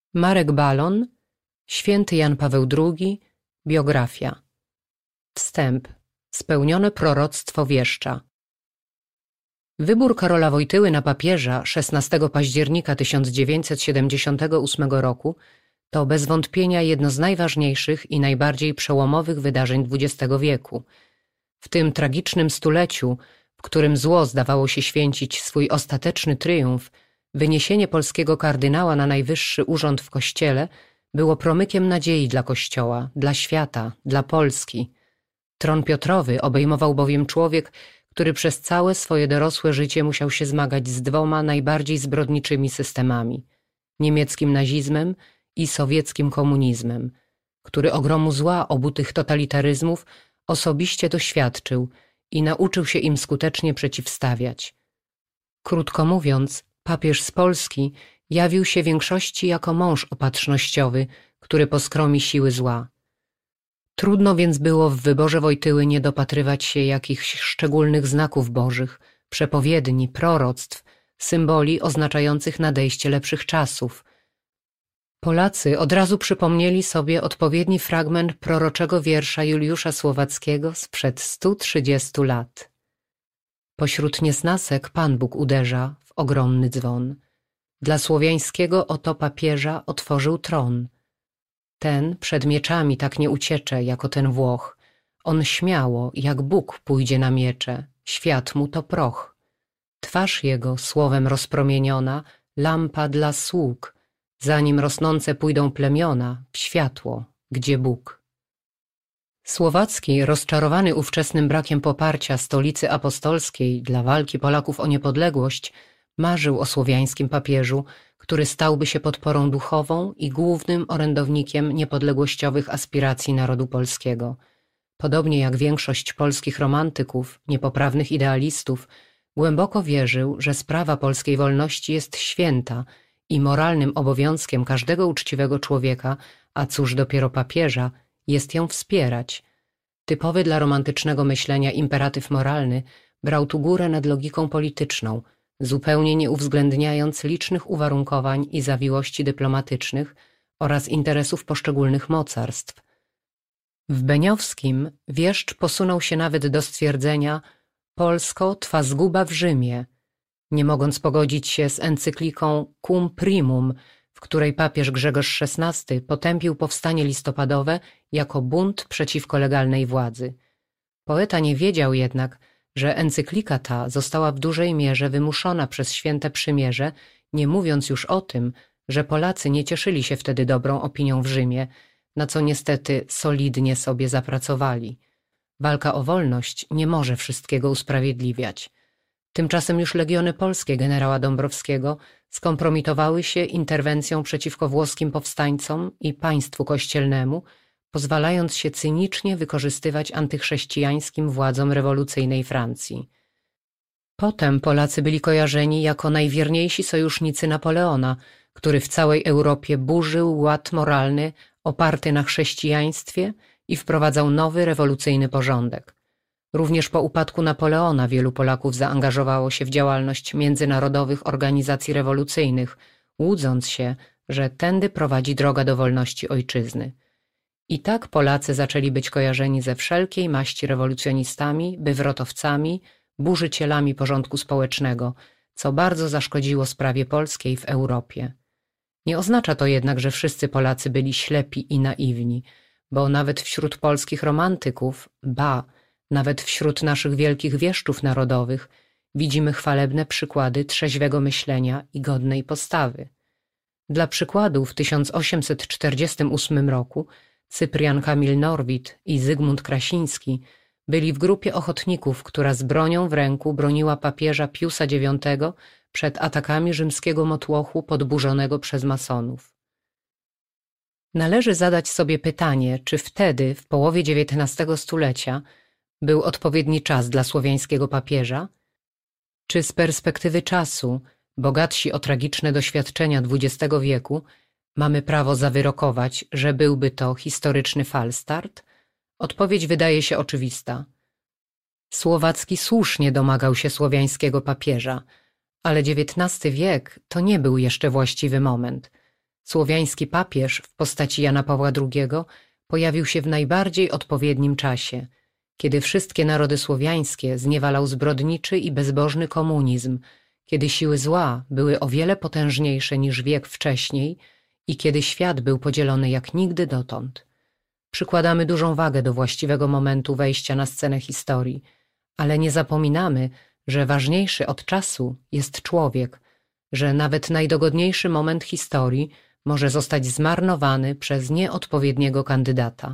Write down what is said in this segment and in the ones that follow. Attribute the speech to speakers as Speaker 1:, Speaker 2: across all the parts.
Speaker 1: Marek Balon, Święty Jan Paweł II, biografia. Wstęp. Spełnione proroctwo wieszcza. Wybór Karola Wojtyły na papieża 16 października 1978 roku to bez wątpienia jedno z najważniejszych i najbardziej przełomowych wydarzeń XX wieku. W tym tragicznym stuleciu, w którym zło zdawało się święcić swój ostateczny triumf, wyniesienie polskiego kardynała na najwyższy urząd w Kościele było promykiem nadziei dla Kościoła, dla świata, dla Polski. Tron Piotrowy obejmował bowiem człowiek, który przez całe swoje dorosłe życie musiał się zmagać z dwoma najbardziej zbrodniczymi systemami – niemieckim nazizmem i sowieckim komunizmem, który ogromu zła obu tych totalitaryzmów osobiście doświadczył i nauczył się im skutecznie przeciwstawiać. Krótko mówiąc, papież z Polski jawił się większości jako mąż opatrznościowy, który poskromi siły zła. Trudno więc było w wyborze Wojtyły nie dopatrywać się jakichś szczególnych znaków bożych, przepowiedni, proroctw, symboli oznaczających nadejście lepszych czasów. Polacy od razu przypomnieli sobie odpowiedni fragment proroczego wiersza Juliusza Słowackiego sprzed 130 lat. Pośród niesnasek Pan Bóg uderza w ogromny dzwon. Dla słowiańskiego oto papieża otworzył tron. Ten przed mieczami tak nie uciecze, jako ten Włoch. On śmiało, jak Bóg pójdzie na miecze, świat mu to proch. Twarz jego słowem rozpromieniona, lampa dla sług, zanim rosnące pójdą plemiona w światło, gdzie Bóg. Słowacki, rozczarowany ówczesnym brakiem poparcia stolicy apostolskiej dla walki Polaków o niepodległość, marzył o słowiańskim papieżu, który stałby się podporą duchową i głównym orędownikiem niepodległościowych aspiracji narodu polskiego. Podobnie jak większość polskich romantyków, niepoprawnych idealistów, głęboko wierzył, że sprawa polskiej wolności jest święta i moralnym obowiązkiem każdego uczciwego człowieka, a cóż dopiero papieża, jest ją wspierać. Typowy dla romantycznego myślenia imperatyw moralny brał tu górę nad logiką polityczną, zupełnie nie uwzględniając licznych uwarunkowań i zawiłości dyplomatycznych oraz interesów poszczególnych mocarstw. W Beniowskim wieszcz posunął się nawet do stwierdzenia „Polsko, twa zguba w Rzymie”, nie mogąc pogodzić się z encykliką Cum Primum, w której papież Grzegorz XVI potępił powstanie listopadowe jako bunt przeciwko legalnej władzy. Poeta nie wiedział jednak, że encyklika ta została w dużej mierze wymuszona przez Święte Przymierze, nie mówiąc już o tym, że Polacy nie cieszyli się wtedy dobrą opinią w Rzymie, na co niestety solidnie sobie zapracowali. Walka o wolność nie może wszystkiego usprawiedliwiać. Tymczasem już legiony polskie generała Dąbrowskiego skompromitowały się interwencją przeciwko włoskim powstańcom i państwu kościelnemu, pozwalając się cynicznie wykorzystywać antychrześcijańskim władzom rewolucyjnej Francji. Potem Polacy byli kojarzeni jako najwierniejsi sojusznicy Napoleona, który w całej Europie burzył ład moralny oparty na chrześcijaństwie i wprowadzał nowy rewolucyjny porządek. Również po upadku Napoleona wielu Polaków zaangażowało się w działalność międzynarodowych organizacji rewolucyjnych, łudząc się, że tędy prowadzi droga do wolności ojczyzny. I tak Polacy zaczęli być kojarzeni ze wszelkiej maści rewolucjonistami, wywrotowcami, burzycielami porządku społecznego, co bardzo zaszkodziło sprawie polskiej w Europie. Nie oznacza to jednak, że wszyscy Polacy byli ślepi i naiwni, bo nawet wśród polskich romantyków, nawet wśród naszych wielkich wieszczów narodowych widzimy chwalebne przykłady trzeźwego myślenia i godnej postawy. Dla przykładu w 1848 roku Cyprian Kamil Norwid i Zygmunt Krasiński byli w grupie ochotników, która z bronią w ręku broniła papieża Piusa IX przed atakami rzymskiego motłochu podburzonego przez masonów. Należy zadać sobie pytanie, czy wtedy, w połowie XIX stulecia, był odpowiedni czas dla słowiańskiego papieża? Czy z perspektywy czasu, bogatsi o tragiczne doświadczenia XX wieku, mamy prawo zawyrokować, że byłby to historyczny falstart? Odpowiedź wydaje się oczywista. Słowacki słusznie domagał się słowiańskiego papieża, ale XIX wiek to nie był jeszcze właściwy moment. Słowiański papież w postaci Jana Pawła II pojawił się w najbardziej odpowiednim czasie, kiedy wszystkie narody słowiańskie zniewalał zbrodniczy i bezbożny komunizm, kiedy siły zła były o wiele potężniejsze niż wiek wcześniej i kiedy świat był podzielony jak nigdy dotąd. Przykładamy dużą wagę do właściwego momentu wejścia na scenę historii, ale nie zapominamy, że ważniejszy od czasu jest człowiek, że nawet najdogodniejszy moment historii może zostać zmarnowany przez nieodpowiedniego kandydata.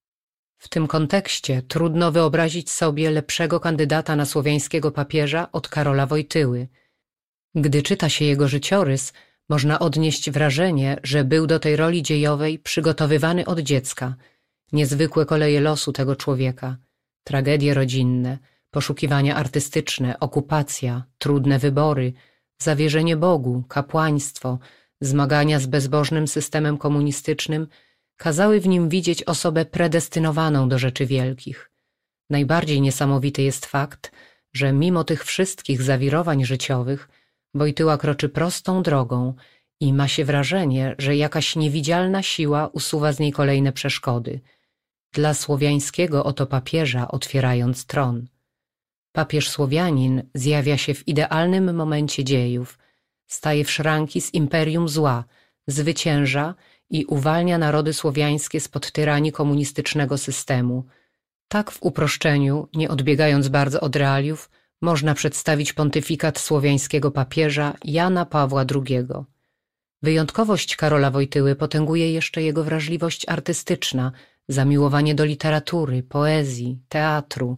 Speaker 1: W tym kontekście trudno wyobrazić sobie lepszego kandydata na słowiańskiego papieża od Karola Wojtyły. Gdy czyta się jego życiorys, można odnieść wrażenie, że był do tej roli dziejowej przygotowywany od dziecka. Niezwykłe koleje losu tego człowieka, tragedie rodzinne, poszukiwania artystyczne, okupacja, trudne wybory, zawierzenie Bogu, kapłaństwo, zmagania z bezbożnym systemem komunistycznym kazały w nim widzieć osobę predestynowaną do rzeczy wielkich. Najbardziej niesamowity jest fakt, że mimo tych wszystkich zawirowań życiowych Wojtyła kroczy prostą drogą i ma się wrażenie, że jakaś niewidzialna siła usuwa z niej kolejne przeszkody, dla słowiańskiego oto papieża otwierając tron. Papież Słowianin zjawia się w idealnym momencie dziejów, staje w szranki z imperium zła, zwycięża i uwalnia narody słowiańskie spod tyranii komunistycznego systemu. Tak w uproszczeniu, nie odbiegając bardzo od realiów, można przedstawić pontyfikat słowiańskiego papieża Jana Pawła II. Wyjątkowość Karola Wojtyły potęguje jeszcze jego wrażliwość artystyczna, zamiłowanie do literatury, poezji, teatru.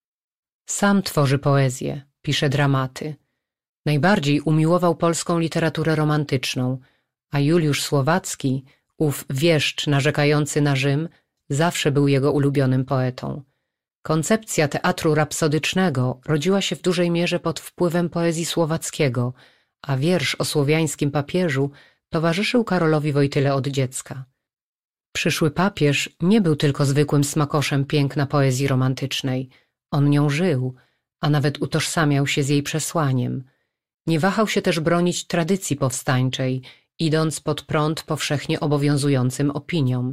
Speaker 1: Sam tworzy poezję, pisze dramaty. Najbardziej umiłował polską literaturę romantyczną, a Juliusz Słowacki, ów wieszcz narzekający na Rzym, zawsze był jego ulubionym poetą. Koncepcja teatru rapsodycznego rodziła się w dużej mierze pod wpływem poezji Słowackiego, a wiersz o słowiańskim papieżu towarzyszył Karolowi Wojtyle od dziecka. Przyszły papież nie był tylko zwykłym smakoszem piękna poezji romantycznej. On nią żył, a nawet utożsamiał się z jej przesłaniem. Nie wahał się też bronić tradycji powstańczej, idąc pod prąd powszechnie obowiązującym opiniom.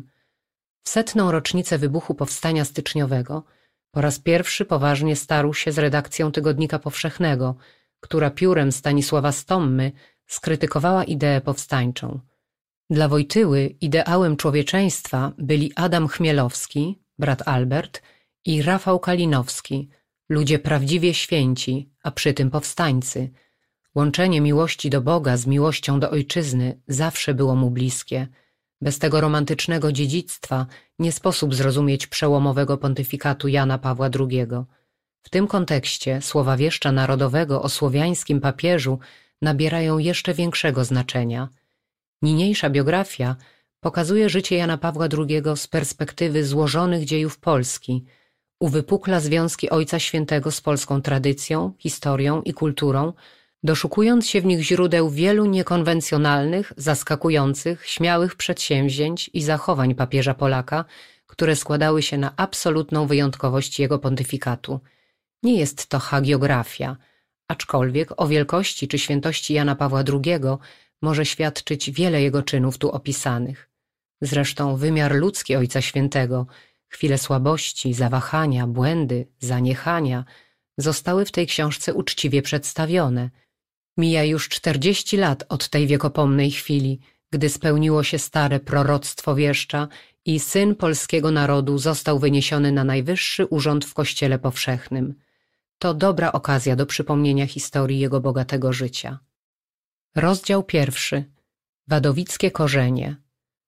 Speaker 1: W 100. rocznicę wybuchu Powstania Styczniowego po raz pierwszy poważnie starł się z redakcją Tygodnika Powszechnego, która piórem Stanisława Stommy skrytykowała ideę powstańczą. Dla Wojtyły ideałem człowieczeństwa byli Adam Chmielowski, brat Albert, i Rafał Kalinowski, ludzie prawdziwie święci, a przy tym powstańcy. Łączenie miłości do Boga z miłością do ojczyzny zawsze było mu bliskie. Bez tego romantycznego dziedzictwa nie sposób zrozumieć przełomowego pontyfikatu Jana Pawła II. W tym kontekście słowa wieszcza narodowego o słowiańskim papieżu nabierają jeszcze większego znaczenia. Niniejsza biografia pokazuje życie Jana Pawła II z perspektywy złożonych dziejów Polski, uwypukla związki Ojca Świętego z polską tradycją, historią i kulturą, doszukując się w nich źródeł wielu niekonwencjonalnych, zaskakujących, śmiałych przedsięwzięć i zachowań papieża Polaka, które składały się na absolutną wyjątkowość jego pontyfikatu. Nie jest to hagiografia, aczkolwiek o wielkości czy świętości Jana Pawła II może świadczyć wiele jego czynów tu opisanych. Zresztą wymiar ludzki Ojca Świętego, chwile słabości, zawahania, błędy, zaniechania zostały w tej książce uczciwie przedstawione. Mija już 40 lat od tej wiekopomnej chwili, gdy spełniło się stare proroctwo wieszcza i syn polskiego narodu został wyniesiony na najwyższy urząd w Kościele Powszechnym. To dobra okazja do przypomnienia historii jego bogatego życia. Rozdział 1. Wadowickie korzenie.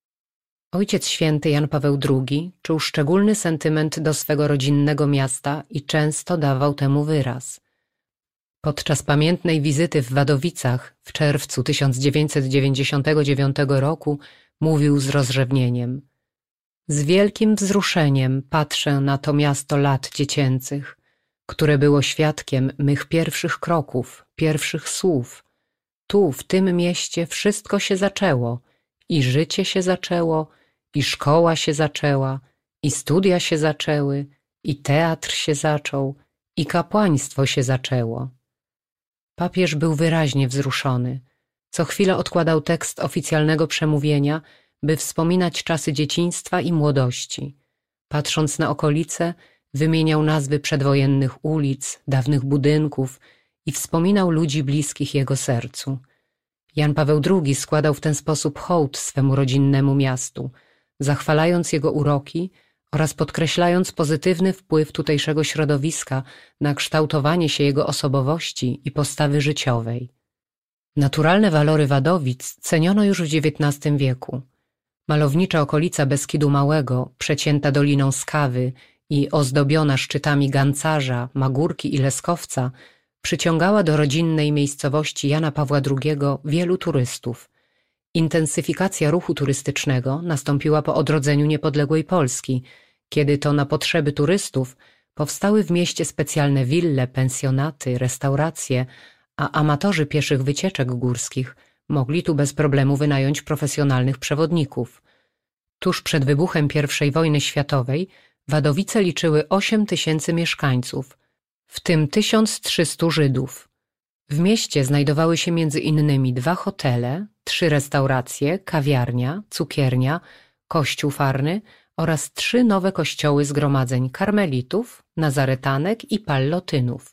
Speaker 1: Ojciec Święty Jan Paweł II czuł szczególny sentyment do swego rodzinnego miasta i często dawał temu wyraz. Podczas pamiętnej wizyty w Wadowicach w czerwcu 1999 roku mówił z rozrzewnieniem: z wielkim wzruszeniem patrzę na to miasto lat dziecięcych, które było świadkiem mych pierwszych kroków, pierwszych słów. Tu, w tym mieście wszystko się zaczęło, i życie się zaczęło, i szkoła się zaczęła, i studia się zaczęły, i teatr się zaczął, i kapłaństwo się zaczęło. Papież był wyraźnie wzruszony. Co chwilę odkładał tekst oficjalnego przemówienia, by wspominać czasy dzieciństwa i młodości. Patrząc na okolice, wymieniał nazwy przedwojennych ulic, dawnych budynków i wspominał ludzi bliskich jego sercu. Jan Paweł II składał w ten sposób hołd swemu rodzinnemu miastu, zachwalając jego uroki oraz podkreślając pozytywny wpływ tutejszego środowiska na kształtowanie się jego osobowości i postawy życiowej. Naturalne walory Wadowic ceniono już w XIX wieku. Malownicza okolica Beskidu Małego, przecięta doliną Skawy i ozdobiona szczytami Gancarza, Magórki i Leskowca, przyciągała do rodzinnej miejscowości Jana Pawła II wielu turystów. Intensyfikacja ruchu turystycznego nastąpiła po odrodzeniu niepodległej Polski, kiedy to na potrzeby turystów powstały w mieście specjalne wille, pensjonaty, restauracje, a amatorzy pieszych wycieczek górskich mogli tu bez problemu wynająć profesjonalnych przewodników. Tuż przed wybuchem I wojny światowej Wadowice liczyły 8 000 mieszkańców, w tym 1300 Żydów. W mieście znajdowały się między innymi 2 hotele, 3 restauracje, kawiarnia, cukiernia, kościół farny oraz 3 nowe kościoły zgromadzeń karmelitów, nazaretanek i pallotynów.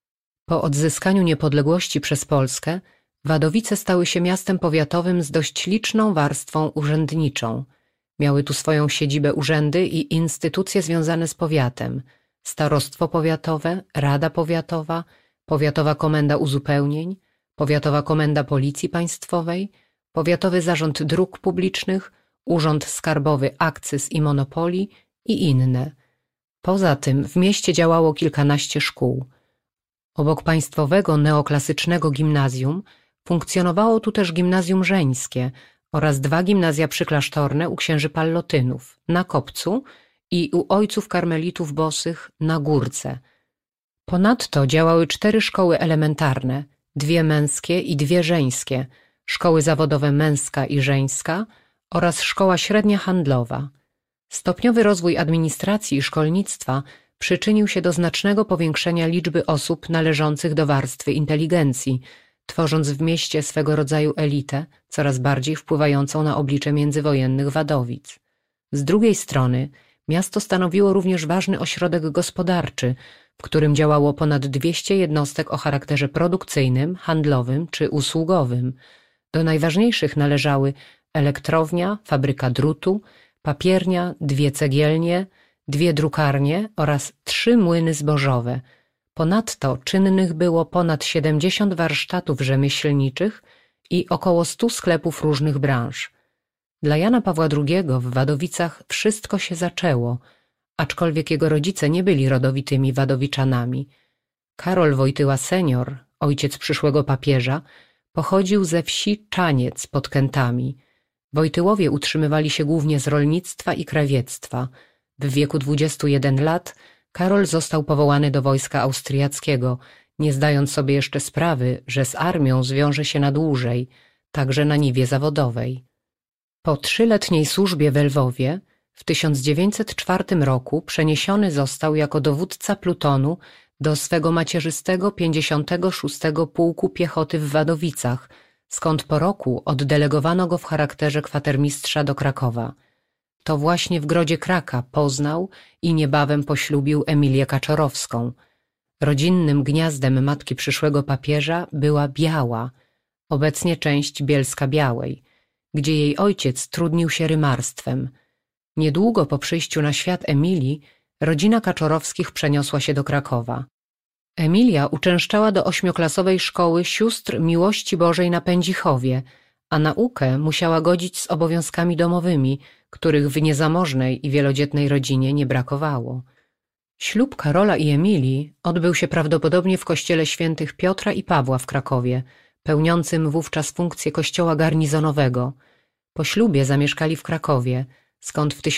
Speaker 1: Po odzyskaniu niepodległości przez Polskę Wadowice stały się miastem powiatowym z dość liczną warstwą urzędniczą. Miały tu swoją siedzibę urzędy i instytucje związane z powiatem: starostwo powiatowe, rada powiatowa, powiatowa komenda uzupełnień, powiatowa komenda policji państwowej, powiatowy zarząd dróg publicznych, urząd skarbowy akcyz i monopolii i inne. Poza tym w mieście działało kilkanaście szkół. Obok państwowego neoklasycznego gimnazjum funkcjonowało tu też gimnazjum żeńskie oraz 2 gimnazja przyklasztorne u księży pallotynów na Kopcu i u ojców karmelitów bosych na Górce. Ponadto działały 4 szkoły elementarne, 2 męskie i 2 żeńskie, szkoły zawodowe męska i żeńska oraz szkoła średnia handlowa. Stopniowy rozwój administracji i szkolnictwa przyczynił się do znacznego powiększenia liczby osób należących do warstwy inteligencji, tworząc w mieście swego rodzaju elitę, coraz bardziej wpływającą na oblicze międzywojennych Wadowic. Z drugiej strony miasto stanowiło również ważny ośrodek gospodarczy, w którym działało ponad 200 jednostek o charakterze produkcyjnym, handlowym czy usługowym. Do najważniejszych należały elektrownia, fabryka drutu, papiernia, 2 cegielnie, 2 drukarnie oraz 3 młyny zbożowe. Ponadto czynnych było ponad 70 warsztatów rzemieślniczych i około 100 sklepów różnych branż. Dla Jana Pawła II w Wadowicach wszystko się zaczęło, aczkolwiek jego rodzice nie byli rodowitymi Wadowiczanami. Karol Wojtyła senior, ojciec przyszłego papieża, pochodził ze wsi Czaniec pod Kętami. Wojtyłowie utrzymywali się głównie z rolnictwa i krawiectwa. W wieku 21 lat Karol został powołany do wojska austriackiego, nie zdając sobie jeszcze sprawy, że z armią zwiąże się na dłużej, także na niwie zawodowej. Po 3-letniej służbie w Lwowie w 1904 roku przeniesiony został jako dowódca plutonu do swego macierzystego 56. Pułku Piechoty w Wadowicach, skąd po roku oddelegowano go w charakterze kwatermistrza do Krakowa. To właśnie w Grodzie Kraka poznał i niebawem poślubił Emilię Kaczorowską. Rodzinnym gniazdem matki przyszłego papieża była Biała, obecnie część Bielska-Białej, gdzie jej ojciec trudnił się rymarstwem. Niedługo po przyjściu na świat Emilii rodzina Kaczorowskich przeniosła się do Krakowa. Emilia uczęszczała do 8-klasowej szkoły sióstr Miłości Bożej na Pędzichowie, a naukę musiała godzić z obowiązkami domowymi, których w niezamożnej i wielodzietnej rodzinie nie brakowało. Ślub Karola i Emilii odbył się prawdopodobnie w kościele świętych Piotra i Pawła w Krakowie, pełniącym wówczas funkcję kościoła garnizonowego. Po ślubie zamieszkali w Krakowie, skąd w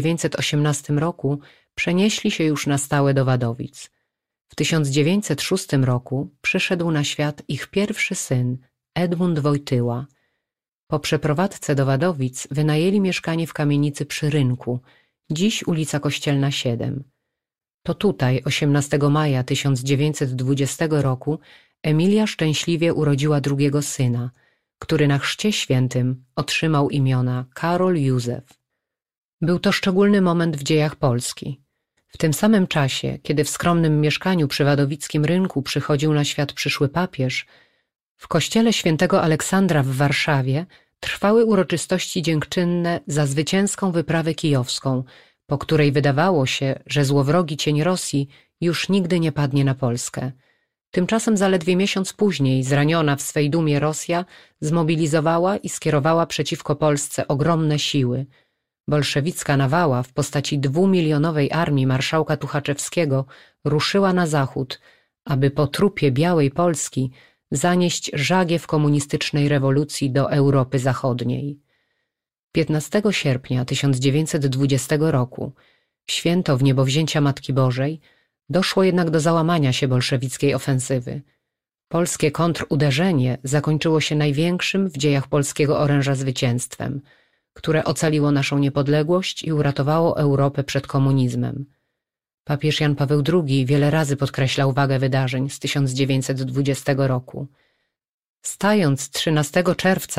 Speaker 1: 1918 roku przenieśli się już na stałe do Wadowic. W 1906 roku przyszedł na świat ich pierwszy syn, Edmund Wojtyła. Po przeprowadzce do Wadowic wynajęli mieszkanie w kamienicy przy Rynku, dziś ulica Kościelna 7. To tutaj 18 maja 1920 roku Emilia szczęśliwie urodziła drugiego syna. który na chrzcie świętym otrzymał imiona Karol Józef. Był to szczególny moment w dziejach Polski. W tym samym czasie, kiedy w skromnym mieszkaniu przy Wadowickim Rynku przychodził na świat przyszły papież, w kościele świętego Aleksandra w Warszawie trwały uroczystości dziękczynne za zwycięską wyprawę kijowską, po której wydawało się, że złowrogi cień Rosji już nigdy nie padnie na Polskę. Tymczasem zaledwie miesiąc później zraniona w swej dumie Rosja zmobilizowała i skierowała przeciwko Polsce ogromne siły. Bolszewicka nawała w postaci 2-milionowej armii marszałka Tuchaczewskiego ruszyła na zachód, aby po trupie Białej Polski zanieść żagiew komunistycznej rewolucji do Europy Zachodniej. 15 sierpnia 1920 roku, w święto Wniebowzięcia Matki Bożej, doszło jednak do załamania się bolszewickiej ofensywy. Polskie kontruderzenie zakończyło się największym w dziejach polskiego oręża zwycięstwem, które ocaliło naszą niepodległość i uratowało Europę przed komunizmem. Papież Jan Paweł II wiele razy podkreślał wagę wydarzeń z 1920 roku. Stając 13 czerwca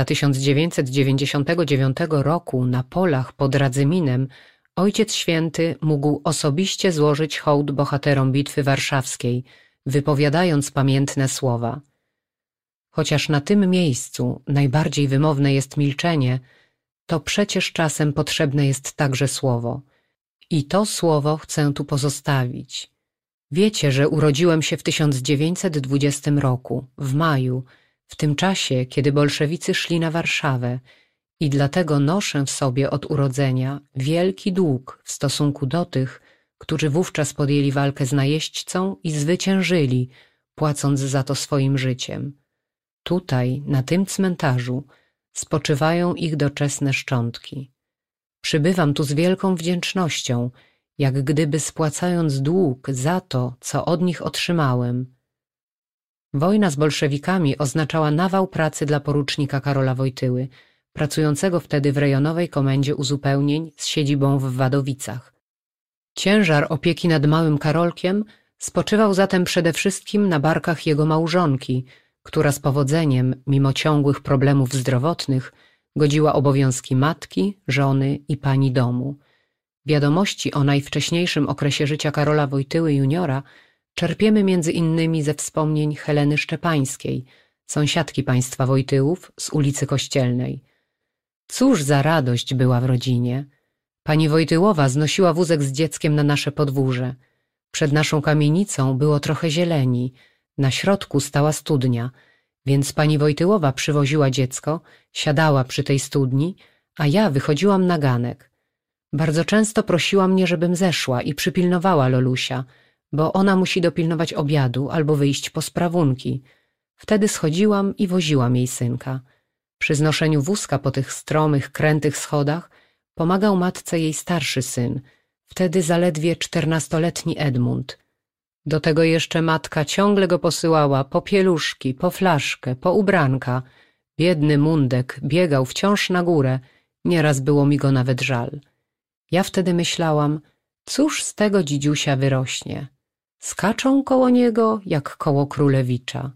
Speaker 1: 1999 roku na polach pod Radzyminem, Ojciec Święty mógł osobiście złożyć hołd bohaterom Bitwy Warszawskiej, wypowiadając pamiętne słowa. Chociaż na tym miejscu najbardziej wymowne jest milczenie, to przecież czasem potrzebne jest także słowo. I to słowo chcę tu pozostawić. Wiecie, że urodziłem się w 1920 roku, w maju, w tym czasie, kiedy bolszewicy szli na Warszawę, i dlatego noszę w sobie od urodzenia wielki dług w stosunku do tych, którzy wówczas podjęli walkę z najeźdźcą i zwyciężyli, płacąc za to swoim życiem. Tutaj, na tym cmentarzu, spoczywają ich doczesne szczątki. Przybywam tu z wielką wdzięcznością, jak gdyby spłacając dług za to, co od nich otrzymałem. Wojna z bolszewikami oznaczała nawał pracy dla porucznika Karola Wojtyły, pracującego wtedy w rejonowej komendzie uzupełnień z siedzibą w Wadowicach. Ciężar opieki nad małym Karolkiem spoczywał zatem przede wszystkim na barkach jego małżonki, która z powodzeniem, mimo ciągłych problemów zdrowotnych, godziła obowiązki matki, żony i pani domu. Wiadomości o najwcześniejszym okresie życia Karola Wojtyły juniora czerpiemy między innymi ze wspomnień Heleny Szczepańskiej, sąsiadki państwa Wojtyłów z ulicy Kościelnej. Cóż za radość była w rodzinie. Pani Wojtyłowa znosiła wózek z dzieckiem na nasze podwórze. Przed naszą kamienicą było trochę zieleni, na środku stała studnia, więc pani Wojtyłowa przywoziła dziecko, siadała przy tej studni, a ja wychodziłam na ganek. Bardzo często prosiła mnie, żebym zeszła i przypilnowała Lolusia, bo ona musi dopilnować obiadu albo wyjść po sprawunki. Wtedy schodziłam i woziłam jej synka. Przy znoszeniu wózka po tych stromych, krętych schodach pomagał matce jej starszy syn, wtedy zaledwie 14-letni Edmund. Do tego jeszcze matka ciągle go posyłała po pieluszki, po flaszkę, po ubranka. Biedny Mundek biegał wciąż na górę, nieraz było mi go nawet żal. Ja wtedy myślałam, cóż z tego dzidziusia wyrośnie? Skaczą koło niego jak koło królewicza.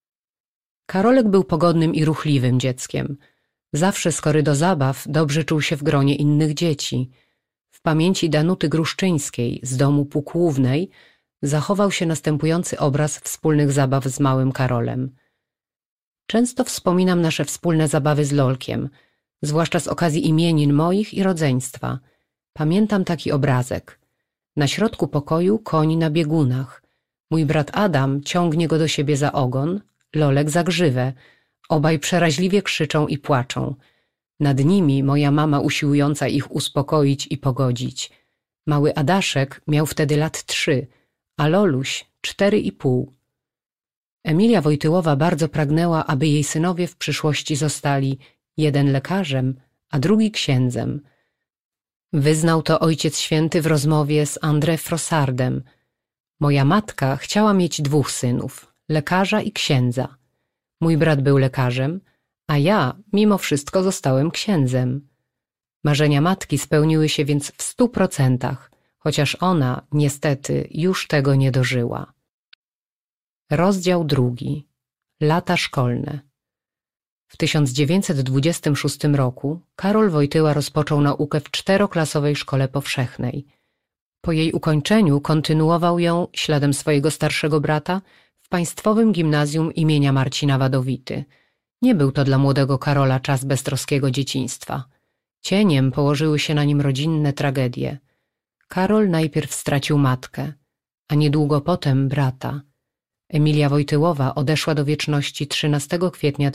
Speaker 1: Karolek był pogodnym i ruchliwym dzieckiem. Zawsze skory do zabaw, dobrze czuł się w gronie innych dzieci. W pamięci Danuty Gruszczyńskiej z domu Półkłównej zachował się następujący obraz wspólnych zabaw z małym Karolem. Często wspominam nasze wspólne zabawy z Lolkiem, zwłaszcza z okazji imienin moich i rodzeństwa. Pamiętam taki obrazek. Na środku pokoju koń na biegunach. Mój brat Adam ciągnie go do siebie za ogon, Lolek za grzywę. Obaj przeraźliwie krzyczą i płaczą. Nad nimi moja mama usiłująca ich uspokoić i pogodzić. Mały Adaszek miał wtedy lat 3, a Loluś 4,5. Emilia Wojtyłowa bardzo pragnęła, aby jej synowie w przyszłości zostali jeden lekarzem, a drugi księdzem. Wyznał to Ojciec Święty w rozmowie z André Frossardem. Moja matka chciała mieć 2 synów, lekarza i księdza. Mój brat był lekarzem, a ja mimo wszystko zostałem księdzem. Marzenia matki spełniły się więc w 100%, chociaż ona, niestety, już tego nie dożyła. Rozdział 2. Lata szkolne. W 1926 roku Karol Wojtyła rozpoczął naukę w 4-klasowej szkole powszechnej. Po jej ukończeniu kontynuował ją, śladem swojego starszego brata, w Państwowym Gimnazjum imienia Marcina Wadowity. Nie był to dla młodego Karola czas beztroskiego dzieciństwa. Cieniem położyły się na nim rodzinne tragedie. Karol najpierw stracił matkę, a niedługo potem brata. Emilia Wojtyłowa odeszła do wieczności 13 kwietnia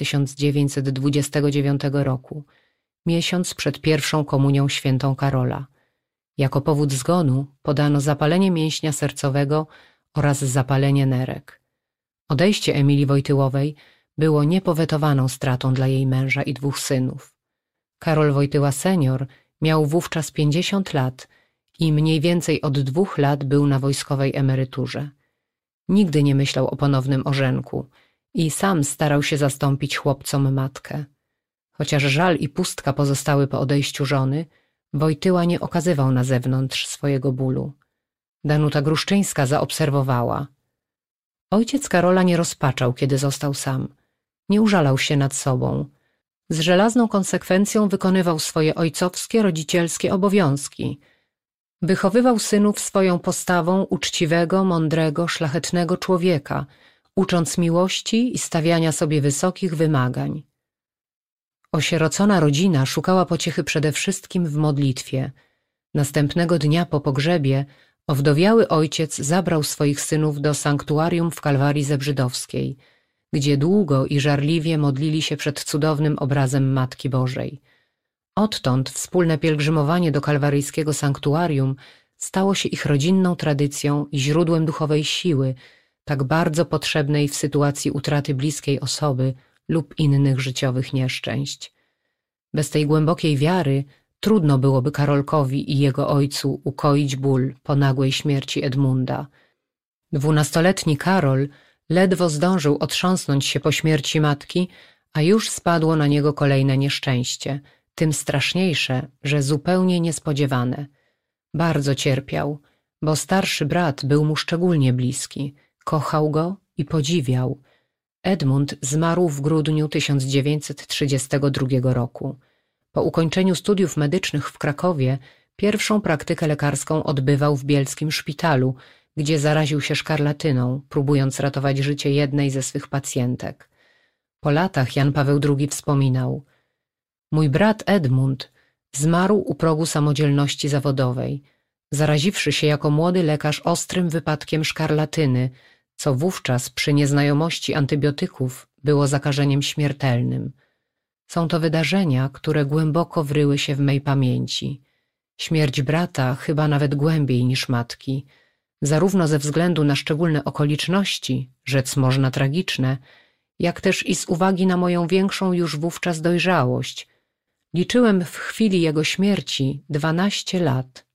Speaker 1: 1929 roku, miesiąc przed pierwszą komunią świętą Karola. Jako powód zgonu podano zapalenie mięśnia sercowego oraz zapalenie nerek. Odejście Emilii Wojtyłowej było niepowetowaną stratą dla jej męża i 2 synów. Karol Wojtyła senior miał wówczas 50 lat i mniej więcej od 2 lat był na wojskowej emeryturze. Nigdy nie myślał o ponownym ożenku i sam starał się zastąpić chłopcom matkę. Chociaż żal i pustka pozostały po odejściu żony, Wojtyła nie okazywał na zewnątrz swojego bólu. Danuta Gruszczyńska zaobserwowała. Ojciec Karola nie rozpaczał, kiedy został sam. Nie użalał się nad sobą. Z żelazną konsekwencją wykonywał swoje ojcowskie, rodzicielskie obowiązki. Wychowywał synów swoją postawą uczciwego, mądrego, szlachetnego człowieka, ucząc miłości i stawiania sobie wysokich wymagań. Osierocona rodzina szukała pociechy przede wszystkim w modlitwie. Następnego dnia po pogrzebie owdowiały ojciec zabrał swoich synów do sanktuarium w Kalwarii Zebrzydowskiej, gdzie długo i żarliwie modlili się przed cudownym obrazem Matki Bożej. Odtąd wspólne pielgrzymowanie do kalwaryjskiego sanktuarium stało się ich rodzinną tradycją i źródłem duchowej siły, tak bardzo potrzebnej w sytuacji utraty bliskiej osoby lub innych życiowych nieszczęść. Bez tej głębokiej wiary trudno byłoby Karolkowi i jego ojcu ukoić ból po nagłej śmierci Edmunda. 12-letni Karol ledwo zdążył otrząsnąć się po śmierci matki, a już spadło na niego kolejne nieszczęście, tym straszniejsze, że zupełnie niespodziewane. Bardzo cierpiał, bo starszy brat był mu szczególnie bliski, kochał go i podziwiał. Edmund zmarł w grudniu 1932 roku. Po ukończeniu studiów medycznych w Krakowie pierwszą praktykę lekarską odbywał w bielskim szpitalu, gdzie zaraził się szkarlatyną, próbując ratować życie jednej ze swych pacjentek. Po latach Jan Paweł II wspominał: mój brat Edmund zmarł u progu samodzielności zawodowej, zaraziwszy się jako młody lekarz ostrym wypadkiem szkarlatyny, co wówczas przy nieznajomości antybiotyków było zakażeniem śmiertelnym. Są to wydarzenia, które głęboko wryły się w mej pamięci. Śmierć brata chyba nawet głębiej niż matki, zarówno ze względu na szczególne okoliczności, rzec można tragiczne, jak też i z uwagi na moją większą już wówczas dojrzałość. Liczyłem w chwili jego śmierci 12 lat.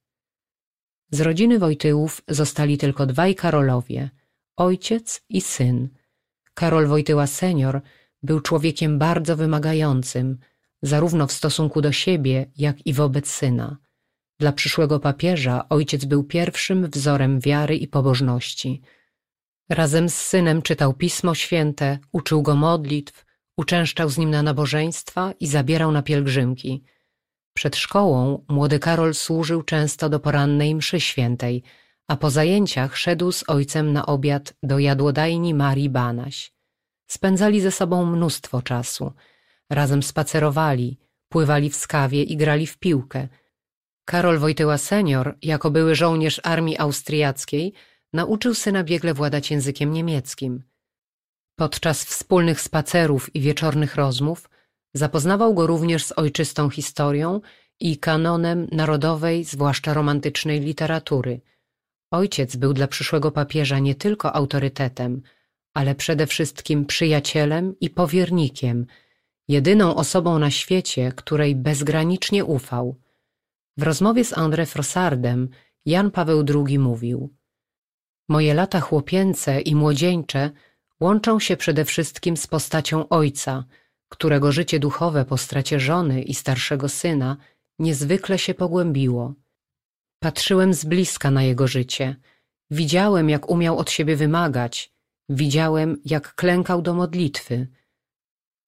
Speaker 1: Z rodziny Wojtyłów zostali tylko 2 Karolowie, ojciec i syn. Karol Wojtyła senior był człowiekiem bardzo wymagającym, zarówno w stosunku do siebie, jak i wobec syna. Dla przyszłego papieża ojciec był pierwszym wzorem wiary i pobożności. Razem z synem czytał Pismo Święte, uczył go modlitw, uczęszczał z nim na nabożeństwa i zabierał na pielgrzymki. Przed szkołą młody Karol służył często do porannej mszy świętej, a po zajęciach szedł z ojcem na obiad do jadłodajni Marii Banaś. Spędzali ze sobą mnóstwo czasu. Razem spacerowali, pływali w Skawie i grali w piłkę. Karol Wojtyła senior, jako były żołnierz armii austriackiej, nauczył syna biegle władać językiem niemieckim. Podczas wspólnych spacerów i wieczornych rozmów zapoznawał go również z ojczystą historią i kanonem narodowej, zwłaszcza romantycznej literatury. Ojciec był dla przyszłego papieża nie tylko autorytetem, ale przede wszystkim przyjacielem i powiernikiem, jedyną osobą na świecie, której bezgranicznie ufał. W rozmowie z André Frossardem Jan Paweł II mówił: moje lata chłopięce i młodzieńcze łączą się przede wszystkim z postacią ojca, którego życie duchowe po stracie żony i starszego syna niezwykle się pogłębiło. Patrzyłem z bliska na jego życie. Widziałem, jak umiał od siebie wymagać. Widziałem, jak klękał do modlitwy.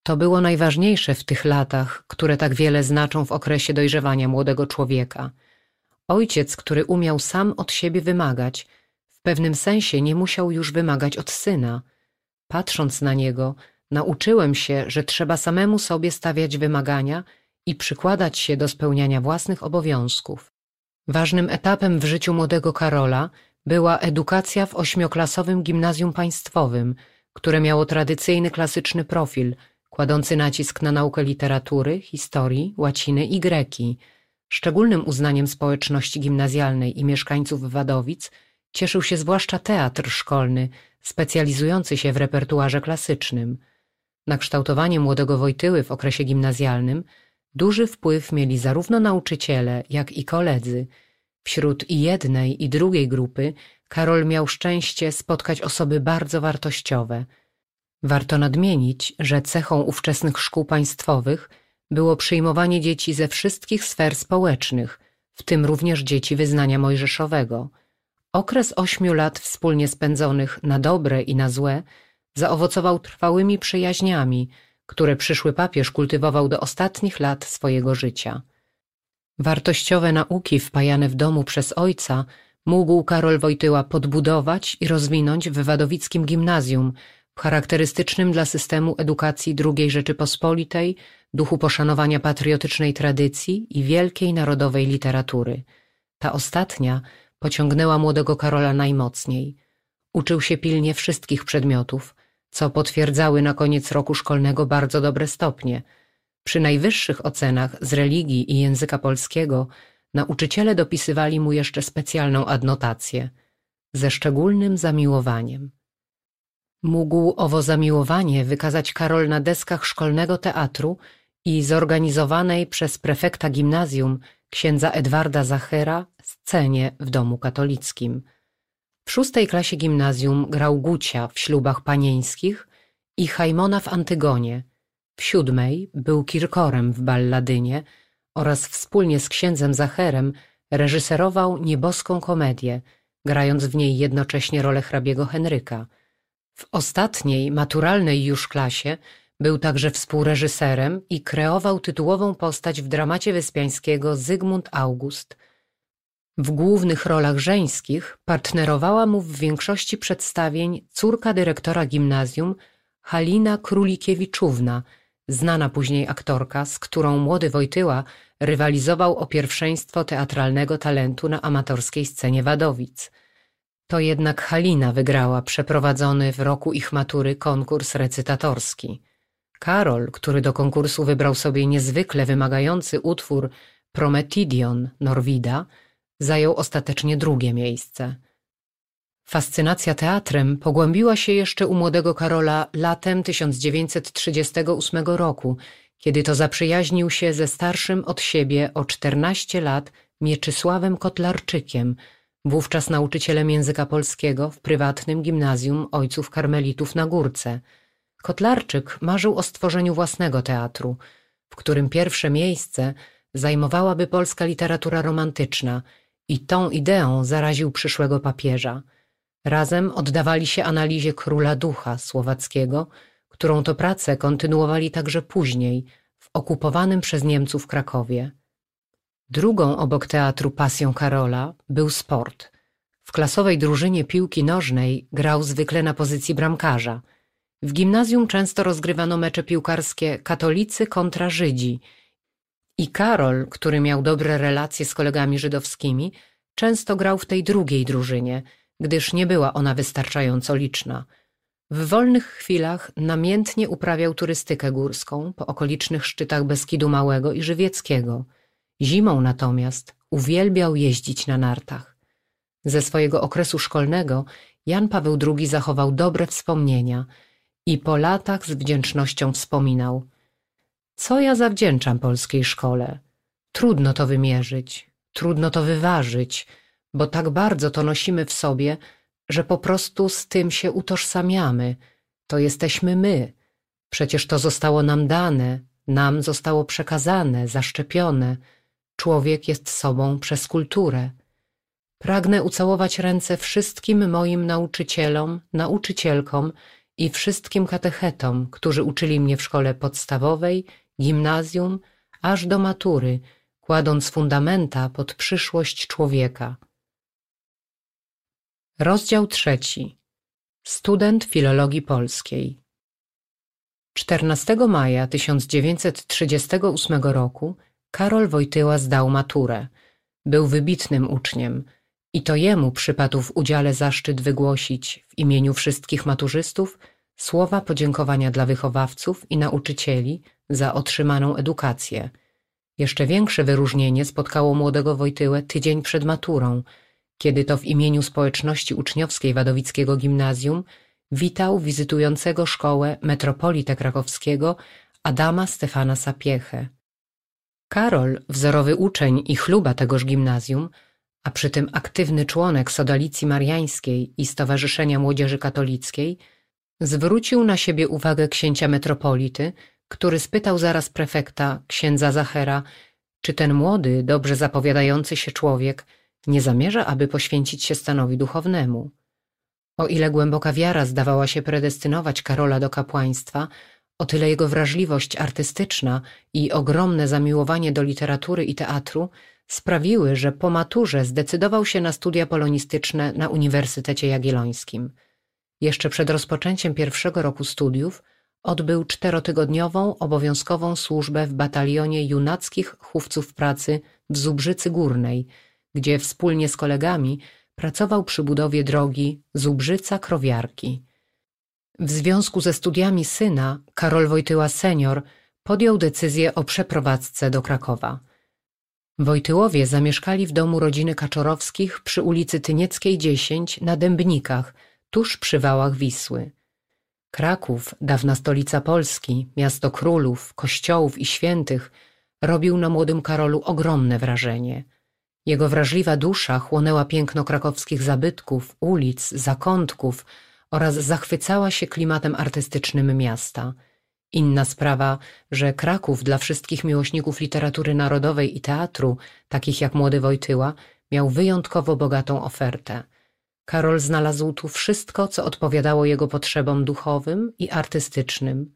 Speaker 1: To było najważniejsze w tych latach, które tak wiele znaczą w okresie dojrzewania młodego człowieka. Ojciec, który umiał sam od siebie wymagać, w pewnym sensie nie musiał już wymagać od syna. Patrząc na niego, nauczyłem się, że trzeba samemu sobie stawiać wymagania i przykładać się do spełniania własnych obowiązków. Ważnym etapem w życiu młodego Karola była edukacja w 8-klasowym gimnazjum państwowym, które miało tradycyjny klasyczny profil, kładący nacisk na naukę literatury, historii, łaciny i greki. Szczególnym uznaniem społeczności gimnazjalnej i mieszkańców Wadowic cieszył się zwłaszcza teatr szkolny, specjalizujący się w repertuarze klasycznym. Na kształtowanie młodego Wojtyły w okresie gimnazjalnym duży wpływ mieli zarówno nauczyciele, jak i koledzy. Wśród i jednej, i drugiej grupy Karol miał szczęście spotkać osoby bardzo wartościowe. Warto nadmienić, że cechą ówczesnych szkół państwowych było przyjmowanie dzieci ze wszystkich sfer społecznych, w tym również dzieci wyznania mojżeszowego. Okres 8 lat wspólnie spędzonych na dobre i na złe zaowocował trwałymi przyjaźniami, które przyszły papież kultywował do ostatnich lat swojego życia. Wartościowe nauki wpajane w domu przez ojca mógł Karol Wojtyła podbudować i rozwinąć w wadowickim gimnazjum, w charakterystycznym dla systemu edukacji II Rzeczypospolitej duchu poszanowania patriotycznej tradycji i wielkiej narodowej literatury. Ta ostatnia pociągnęła młodego Karola najmocniej. Uczył się pilnie wszystkich przedmiotów, co potwierdzały na koniec roku szkolnego bardzo dobre stopnie. Przy najwyższych ocenach z religii i języka polskiego nauczyciele dopisywali mu jeszcze specjalną adnotację ze szczególnym zamiłowaniem. Mógł owo zamiłowanie wykazać Karol na deskach szkolnego teatru i zorganizowanej przez prefekta gimnazjum księdza Edwarda Zachera scenie w domu katolickim. W 6. klasie gimnazjum grał Gucia w Ślubach panieńskich i Hajmona w Antygonie. W 7. był Kirkorem w Balladynie oraz wspólnie z księdzem Zacherem reżyserował Nieboską komedię, grając w niej jednocześnie rolę hrabiego Henryka. W ostatniej, maturalnej już klasie był także współreżyserem i kreował tytułową postać w dramacie Wyspiańskiego Zygmunt August. W głównych rolach żeńskich partnerowała mu w większości przedstawień córka dyrektora gimnazjum Halina Królikiewiczówna, znana później aktorka, z którą młody Wojtyła rywalizował o pierwszeństwo teatralnego talentu na amatorskiej scenie Wadowic. To jednak Halina wygrała przeprowadzony w roku ich matury konkurs recytatorski. Karol, który do konkursu wybrał sobie niezwykle wymagający utwór Prometidion Norwida, zajął ostatecznie 2. miejsce. Fascynacja teatrem pogłębiła się jeszcze u młodego Karola latem 1938 roku, kiedy to zaprzyjaźnił się ze starszym od siebie o 14 lat Mieczysławem Kotlarczykiem, wówczas nauczycielem języka polskiego w prywatnym gimnazjum ojców karmelitów na Górce. Kotlarczyk marzył o stworzeniu własnego teatru, w którym pierwsze miejsce zajmowałaby polska literatura romantyczna, i tą ideą zaraził przyszłego papieża. Razem oddawali się analizie Króla Ducha słowackiego, którą to pracę kontynuowali także później w okupowanym przez Niemców Krakowie. Drugą obok teatru pasją Karola był sport. W klasowej drużynie piłki nożnej grał zwykle na pozycji bramkarza. W gimnazjum często rozgrywano mecze piłkarskie katolicy kontra Żydzi i Karol, który miał dobre relacje z kolegami żydowskimi, często grał w tej drugiej drużynie, gdyż nie była ona wystarczająco liczna. W wolnych chwilach namiętnie uprawiał turystykę górską po okolicznych szczytach Beskidu Małego i Żywieckiego. Zimą natomiast uwielbiał jeździć na nartach. Ze swojego okresu szkolnego Jan Paweł II zachował dobre wspomnienia i po latach z wdzięcznością wspominał: co ja zawdzięczam polskiej szkole? Trudno to wymierzyć, trudno to wyważyć, bo tak bardzo to nosimy w sobie, że po prostu z tym się utożsamiamy. To jesteśmy my. Przecież to zostało nam dane, nam zostało przekazane, zaszczepione. Człowiek jest sobą przez kulturę. Pragnę ucałować ręce wszystkim moim nauczycielom, nauczycielkom i wszystkim katechetom, którzy uczyli mnie w szkole podstawowej, gimnazjum, aż do matury, kładąc fundamenta pod przyszłość człowieka. Rozdział 3. Student filologii polskiej. 14 maja 1938 roku Karol Wojtyła zdał maturę. Był wybitnym uczniem i to jemu przypadł w udziale zaszczyt wygłosić w imieniu wszystkich maturzystów słowa podziękowania dla wychowawców i nauczycieli za otrzymaną edukację. Jeszcze większe wyróżnienie spotkało młodego Wojtyłę tydzień przed maturą, kiedy to w imieniu społeczności uczniowskiej Wadowickiego Gimnazjum witał wizytującego szkołę metropolitę krakowskiego Adama Stefana Sapiehę. Karol, wzorowy uczeń i chluba tegoż gimnazjum, a przy tym aktywny członek Sodalicji Mariańskiej i Stowarzyszenia Młodzieży Katolickiej, zwrócił na siebie uwagę księcia metropolity, który spytał zaraz prefekta, księdza Zachera, czy ten młody, dobrze zapowiadający się człowiek nie zamierza, aby poświęcić się stanowi duchownemu. O ile głęboka wiara zdawała się predestynować Karola do kapłaństwa, o tyle jego wrażliwość artystyczna i ogromne zamiłowanie do literatury i teatru sprawiły, że po maturze zdecydował się na studia polonistyczne na Uniwersytecie Jagiellońskim. Jeszcze przed rozpoczęciem pierwszego roku studiów odbył 4-tygodniową obowiązkową służbę w batalionie junackich chówców pracy w Zubrzycy Górnej, gdzie wspólnie z kolegami pracował przy budowie drogi Zubrzyca-Krowiarki. W związku ze studiami syna, Karol Wojtyła senior podjął decyzję o przeprowadzce do Krakowa. Wojtyłowie zamieszkali w domu rodziny Kaczorowskich przy ulicy Tynieckiej 10 na Dębnikach, tuż przy wałach Wisły. Kraków, dawna stolica Polski, miasto królów, kościołów i świętych, robił na młodym Karolu ogromne wrażenie. Jego wrażliwa dusza chłonęła piękno krakowskich zabytków, ulic, zakątków oraz zachwycała się klimatem artystycznym miasta. Inna sprawa, że Kraków dla wszystkich miłośników literatury narodowej i teatru, takich jak młody Wojtyła, miał wyjątkowo bogatą ofertę. Karol znalazł tu wszystko, co odpowiadało jego potrzebom duchowym i artystycznym.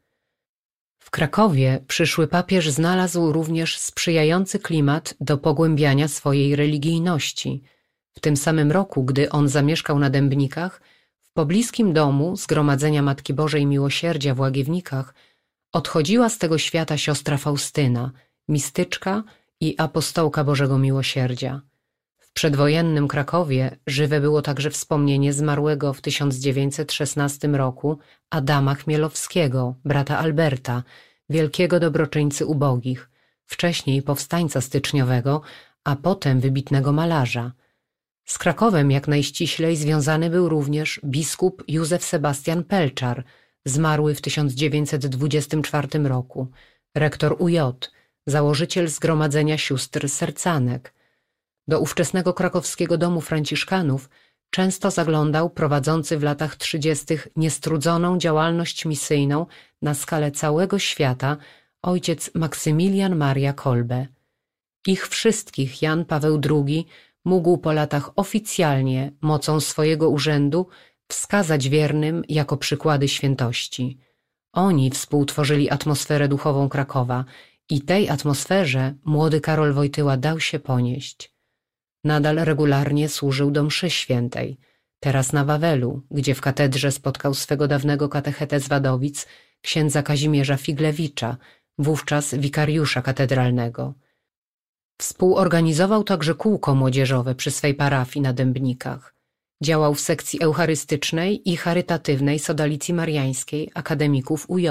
Speaker 1: W Krakowie przyszły papież znalazł również sprzyjający klimat do pogłębiania swojej religijności. W tym samym roku, gdy on zamieszkał na Dębnikach, w pobliskim domu Zgromadzenia Matki Bożej Miłosierdzia w Łagiewnikach odchodziła z tego świata siostra Faustyna, mistyczka i apostołka Bożego Miłosierdzia. W przedwojennym Krakowie żywe było także wspomnienie zmarłego w 1916 roku Adama Chmielowskiego, brata Alberta, wielkiego dobroczyńcy ubogich, wcześniej powstańca styczniowego, a potem wybitnego malarza. Z Krakowem jak najściślej związany był również biskup Józef Sebastian Pelczar, zmarły w 1924 roku, rektor UJ, założyciel Zgromadzenia Sióstr Sercanek. Do ówczesnego krakowskiego domu franciszkanów często zaglądał prowadzący w latach 30. niestrudzoną działalność misyjną na skalę całego świata ojciec Maksymilian Maria Kolbe. Ich wszystkich Jan Paweł II mógł po latach oficjalnie, mocą swojego urzędu, wskazać wiernym jako przykłady świętości. Oni współtworzyli atmosferę duchową Krakowa i tej atmosferze młody Karol Wojtyła dał się ponieść. Nadal regularnie służył do mszy świętej, teraz na Wawelu, gdzie w katedrze spotkał swego dawnego katechetę z Wadowic, księdza Kazimierza Figlewicza, wówczas wikariusza katedralnego. Współorganizował także kółko młodzieżowe przy swej parafii na Dębnikach. Działał w sekcji eucharystycznej i charytatywnej Sodalicji Mariańskiej akademików UJ.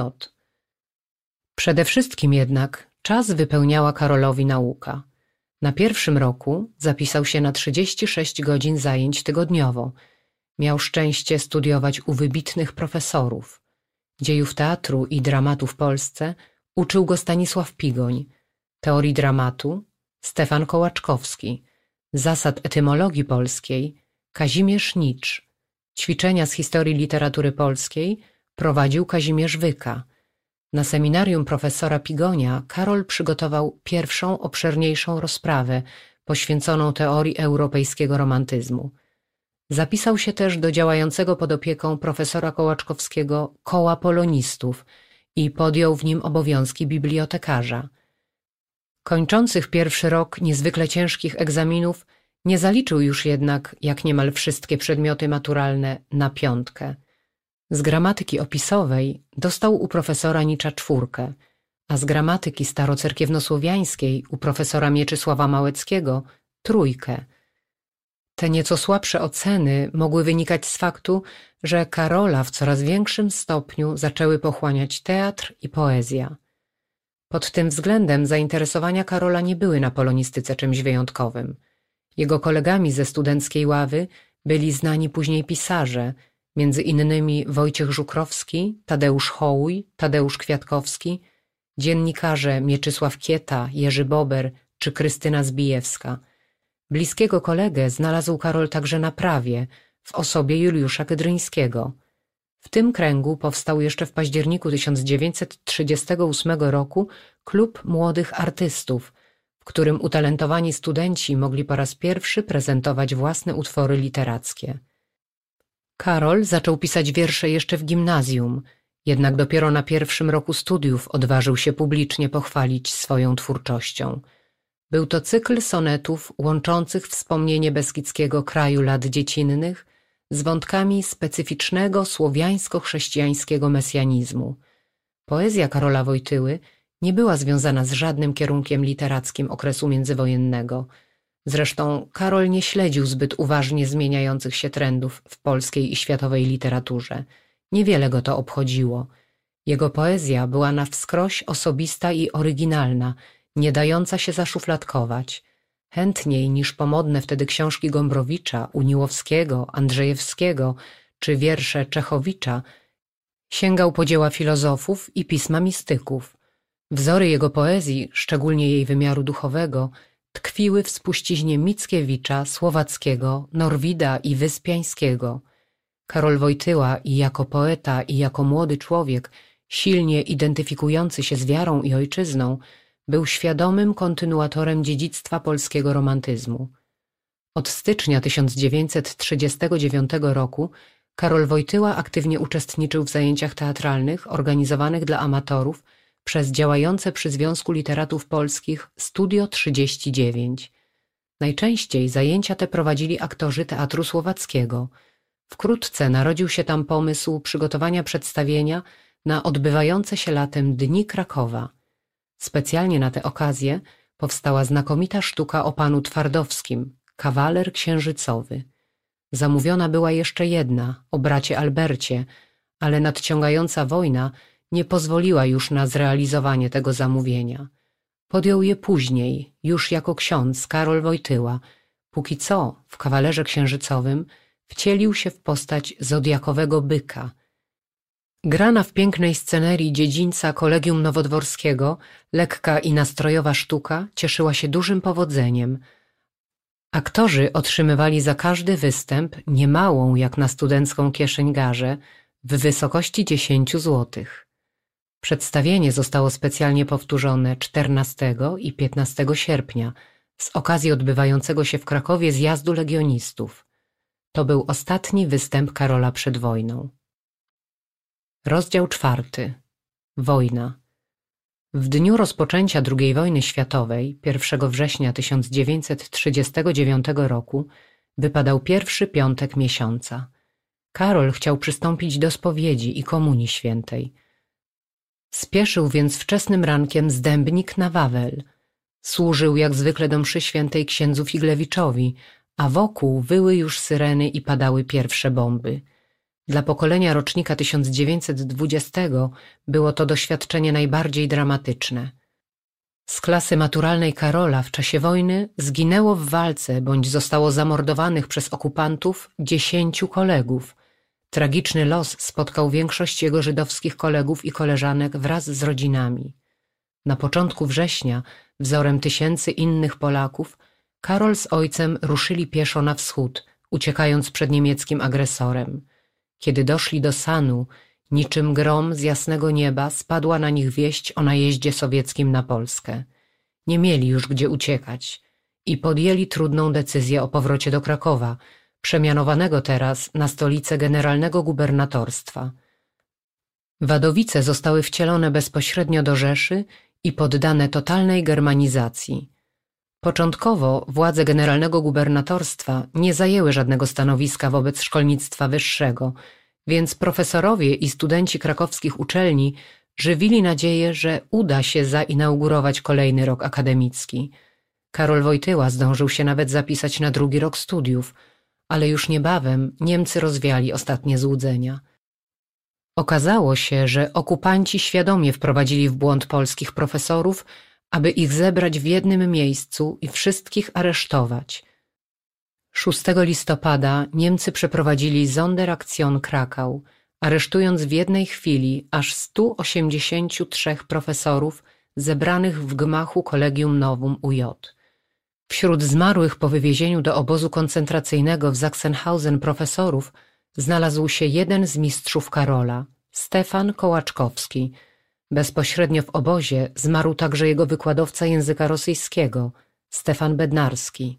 Speaker 1: Przede wszystkim jednak czas wypełniała Karolowi nauka. Na pierwszym roku zapisał się na 36 godzin zajęć tygodniowo. Miał szczęście studiować u wybitnych profesorów. Dziejów teatru i dramatu w Polsce uczył go Stanisław Pigoń, teorii dramatu Stefan Kołaczkowski, zasad etymologii polskiej Kazimierz Nicz, ćwiczenia z historii literatury polskiej prowadził Kazimierz Wyka. Na seminarium profesora Pigonia Karol przygotował pierwszą obszerniejszą rozprawę poświęconą teorii europejskiego romantyzmu. Zapisał się też do działającego pod opieką profesora Kołaczkowskiego Koła Polonistów i podjął w nim obowiązki bibliotekarza. Kończących pierwszy rok niezwykle ciężkich egzaminów nie zaliczył już jednak, jak niemal wszystkie przedmioty maturalne, na 5. Z gramatyki opisowej dostał u profesora Nicza 4, a z gramatyki starocerkiewnosłowiańskiej u profesora Mieczysława Małeckiego 3. Te nieco słabsze oceny mogły wynikać z faktu, że Karola w coraz większym stopniu zaczęły pochłaniać teatr i poezja. Pod tym względem zainteresowania Karola nie były na polonistyce czymś wyjątkowym. Jego kolegami ze studenckiej ławy byli znani później pisarze, między innymi Wojciech Żukrowski, Tadeusz Hołuj, Tadeusz Kwiatkowski, dziennikarze Mieczysław Kieta, Jerzy Bober czy Krystyna Zbijewska. Bliskiego kolegę znalazł Karol także na prawie, w osobie Juliusza Kydryńskiego. W tym kręgu powstał jeszcze w październiku 1938 roku Klub Młodych Artystów, w którym utalentowani studenci mogli po raz pierwszy prezentować własne utwory literackie. Karol zaczął pisać wiersze jeszcze w gimnazjum, jednak dopiero na pierwszym roku studiów odważył się publicznie pochwalić swoją twórczością. Był to cykl sonetów łączących wspomnienie beskidzkiego kraju lat dziecinnych z wątkami specyficznego słowiańsko-chrześcijańskiego mesjanizmu. Poezja Karola Wojtyły nie była związana z żadnym kierunkiem literackim okresu międzywojennego. Zresztą Karol nie śledził zbyt uważnie zmieniających się trendów w polskiej i światowej literaturze. Niewiele go to obchodziło. Jego poezja była na wskroś osobista i oryginalna, nie dająca się zaszufladkować. Chętniej niż pomodne wtedy książki Gombrowicza, Uniłowskiego, Andrzejewskiego czy wiersze Czechowicza sięgał po dzieła filozofów i pisma mistyków. Wzory jego poezji, szczególnie jej wymiaru duchowego, tkwiły w spuściźnie Mickiewicza, Słowackiego, Norwida i Wyspiańskiego. Karol Wojtyła i jako poeta, i jako młody człowiek, silnie identyfikujący się z wiarą i ojczyzną, był świadomym kontynuatorem dziedzictwa polskiego romantyzmu. Od stycznia 1939 roku Karol Wojtyła aktywnie uczestniczył w zajęciach teatralnych organizowanych dla amatorów przez działające przy Związku Literatów Polskich Studio 39. Najczęściej zajęcia te prowadzili aktorzy Teatru Słowackiego. Wkrótce narodził się tam pomysł przygotowania przedstawienia na odbywające się latem Dni Krakowa. Specjalnie na tę okazję powstała znakomita sztuka o panu Twardowskim, Kawaler Księżycowy. Zamówiona była jeszcze jedna, o bracie Albercie, ale nadciągająca wojna nie pozwoliła już na zrealizowanie tego zamówienia. Podjął je później, już jako ksiądz Karol Wojtyła. Póki co, w Kawalerze Księżycowym wcielił się w postać zodiakowego byka. Grana w pięknej scenerii dziedzińca Kolegium Nowodworskiego, lekka i nastrojowa sztuka cieszyła się dużym powodzeniem. Aktorzy otrzymywali za każdy występ niemałą jak na studencką kieszeń garzę w wysokości 10 złotych. Przedstawienie zostało specjalnie powtórzone 14 i 15 sierpnia z okazji odbywającego się w Krakowie zjazdu legionistów. To był ostatni występ Karola przed wojną. Rozdział 4. Wojna. W dniu rozpoczęcia II wojny światowej, 1 września 1939 roku, wypadał pierwszy piątek miesiąca. Karol chciał przystąpić do spowiedzi i komunii świętej. Spieszył więc wczesnym rankiem z Dębnik na Wawel. Służył jak zwykle do mszy świętej księdzu Figlewiczowi, a wokół wyły już syreny i padały pierwsze bomby. Dla pokolenia rocznika 1920 było to doświadczenie najbardziej dramatyczne. Z klasy maturalnej Karola w czasie wojny zginęło w walce bądź zostało zamordowanych przez okupantów 10 kolegów. Tragiczny los spotkał większość jego żydowskich kolegów i koleżanek wraz z rodzinami. Na początku września, wzorem tysięcy innych Polaków, Karol z ojcem ruszyli pieszo na wschód, uciekając przed niemieckim agresorem. Kiedy doszli do Sanu, niczym grom z jasnego nieba spadła na nich wieść o najeździe sowieckim na Polskę. Nie mieli już gdzie uciekać i podjęli trudną decyzję o powrocie do Krakowa, przemianowanego teraz na stolicę generalnego gubernatorstwa. Wadowice zostały wcielone bezpośrednio do Rzeszy i poddane totalnej germanizacji. Początkowo władze generalnego gubernatorstwa nie zajęły żadnego stanowiska wobec szkolnictwa wyższego, więc profesorowie i studenci krakowskich uczelni żywili nadzieję, że uda się zainaugurować kolejny rok akademicki. Karol Wojtyła zdążył się nawet zapisać na drugi rok studiów, ale już niebawem Niemcy rozwiali ostatnie złudzenia. Okazało się, że okupanci świadomie wprowadzili w błąd polskich profesorów, aby ich zebrać w jednym miejscu i wszystkich aresztować. 6 listopada Niemcy przeprowadzili Sonderaktion Krakau, aresztując w jednej chwili aż 183 profesorów zebranych w gmachu Collegium Novum UJ. Wśród zmarłych po wywiezieniu do obozu koncentracyjnego w Sachsenhausen profesorów znalazł się jeden z mistrzów Karola, Stefan Kołaczkowski. Bezpośrednio w obozie zmarł także jego wykładowca języka rosyjskiego, Stefan Bednarski.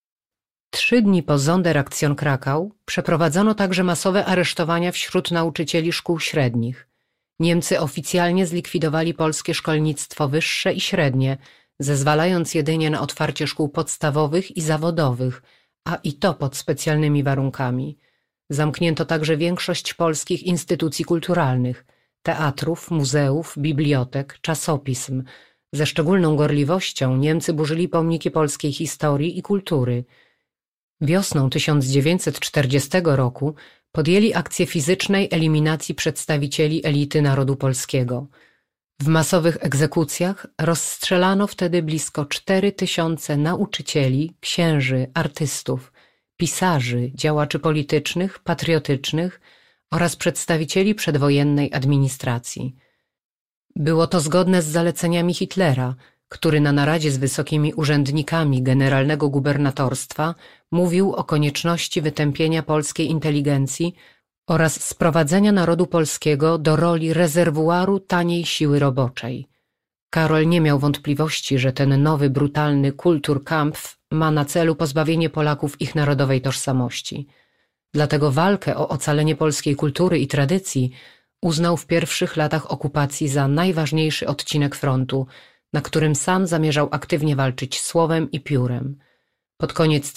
Speaker 1: 3 dni po Sonderaktion Krakau przeprowadzono także masowe aresztowania wśród nauczycieli szkół średnich. Niemcy oficjalnie zlikwidowali polskie szkolnictwo wyższe i średnie, zezwalając jedynie na otwarcie szkół podstawowych i zawodowych, a i to pod specjalnymi warunkami. Zamknięto także większość polskich instytucji kulturalnych, teatrów, muzeów, bibliotek, czasopism. Ze szczególną gorliwością Niemcy burzyli pomniki polskiej historii i kultury. Wiosną 1940 roku podjęli akcję fizycznej eliminacji przedstawicieli elity narodu polskiego. W masowych egzekucjach rozstrzelano wtedy blisko 4000 nauczycieli, księży, artystów, pisarzy, działaczy politycznych, patriotycznych oraz przedstawicieli przedwojennej administracji. Było to zgodne z zaleceniami Hitlera, który na naradzie z wysokimi urzędnikami generalnego gubernatorstwa mówił o konieczności wytępienia polskiej inteligencji oraz sprowadzenia narodu polskiego do roli rezerwuaru taniej siły roboczej. Karol nie miał wątpliwości, że ten nowy, brutalny Kulturkampf ma na celu pozbawienie Polaków ich narodowej tożsamości. Dlatego walkę o ocalenie polskiej kultury i tradycji uznał w pierwszych latach okupacji za najważniejszy odcinek frontu, na którym sam zamierzał aktywnie walczyć słowem i piórem. Pod koniec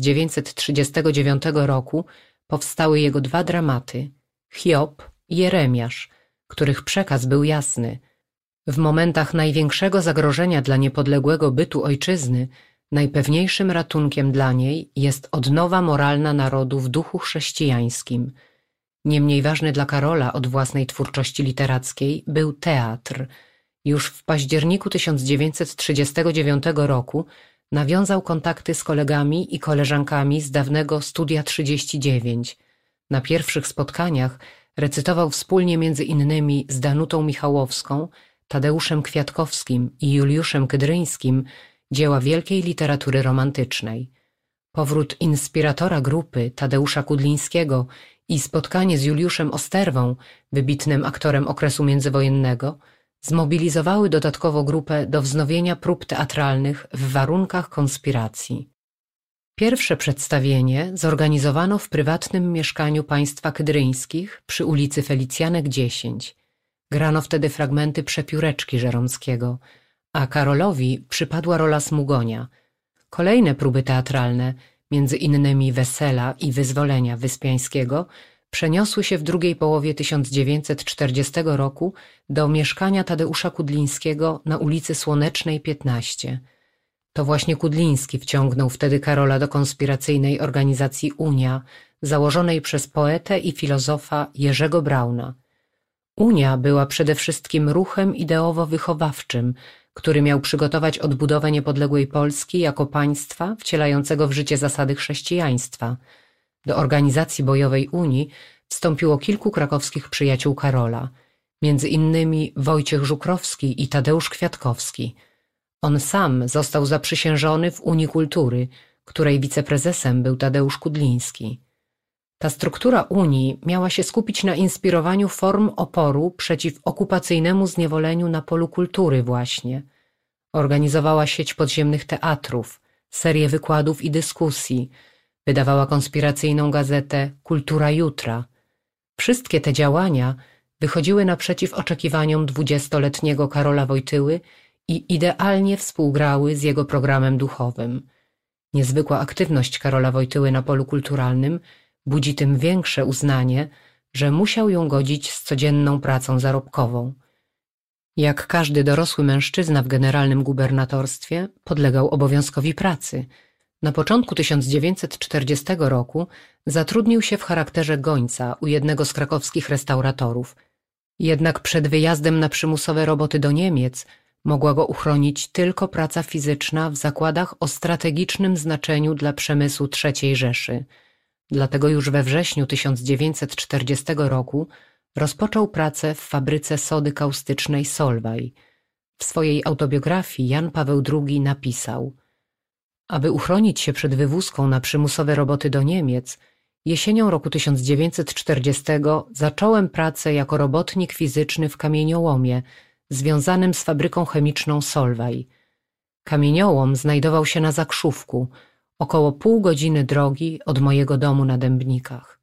Speaker 1: 1939 roku powstały jego 2 dramaty – Hiob i Jeremiasz, których przekaz był jasny. W momentach największego zagrożenia dla niepodległego bytu ojczyzny najpewniejszym ratunkiem dla niej jest odnowa moralna narodu w duchu chrześcijańskim. Niemniej ważny dla Karola od własnej twórczości literackiej był teatr. Już w październiku 1939 roku nawiązał kontakty z kolegami i koleżankami z dawnego Studia 39. Na pierwszych spotkaniach recytował wspólnie między innymi z Danutą Michałowską, Tadeuszem Kwiatkowskim i Juliuszem Kydryńskim dzieła wielkiej literatury romantycznej. Powrót inspiratora grupy, Tadeusza Kudlińskiego, i spotkanie z Juliuszem Osterwą, wybitnym aktorem okresu międzywojennego, zmobilizowały dodatkowo grupę do wznowienia prób teatralnych w warunkach konspiracji. Pierwsze przedstawienie zorganizowano w prywatnym mieszkaniu państwa Kydryńskich przy ulicy Felicjanek 10. Grano wtedy fragmenty Przepióreczki Żeromskiego, a Karolowi przypadła rola Smugonia. Kolejne próby teatralne, między innymi Wesela i Wyzwolenia Wyspiańskiego, przeniosły się w drugiej połowie 1940 roku do mieszkania Tadeusza Kudlińskiego na ulicy Słonecznej 15. To właśnie Kudliński wciągnął wtedy Karola do konspiracyjnej organizacji Unia, założonej przez poetę i filozofa Jerzego Brauna. Unia była przede wszystkim ruchem ideowo-wychowawczym, który miał przygotować odbudowę niepodległej Polski jako państwa wcielającego w życie zasady chrześcijaństwa. Do organizacji bojowej Unii wstąpiło kilku krakowskich przyjaciół Karola, między innymi Wojciech Żukrowski i Tadeusz Kwiatkowski. On sam został zaprzysiężony w Unii Kultury, której wiceprezesem był Tadeusz Kudliński. Ta struktura Unii miała się skupić na inspirowaniu form oporu przeciw okupacyjnemu zniewoleniu na polu kultury właśnie. Organizowała sieć podziemnych teatrów, serię wykładów i dyskusji, Wydawała konspiracyjną gazetę Kultura Jutra. Wszystkie te działania wychodziły naprzeciw oczekiwaniom 20-letniego Karola Wojtyły i idealnie współgrały z jego programem duchowym. Niezwykła aktywność Karola Wojtyły na polu kulturalnym budzi tym większe uznanie, że musiał ją godzić z codzienną pracą zarobkową. Jak każdy dorosły mężczyzna w generalnym gubernatorstwie, podlegał obowiązkowi pracy. Na początku 1940 roku zatrudnił się w charakterze gońca u jednego z krakowskich restauratorów. Jednak przed wyjazdem na przymusowe roboty do Niemiec mogła go uchronić tylko praca fizyczna w zakładach o strategicznym znaczeniu dla przemysłu III Rzeszy. Dlatego już we wrześniu 1940 roku rozpoczął pracę w fabryce sody kaustycznej Solvay. W swojej autobiografii Jan Paweł II napisał: aby uchronić się przed wywózką na przymusowe roboty do Niemiec, jesienią roku 1940 zacząłem pracę jako robotnik fizyczny w kamieniołomie związanym z fabryką chemiczną Solvay. Kamieniołom znajdował się na Zakrzówku, około pół godziny drogi od mojego domu na Dębnikach.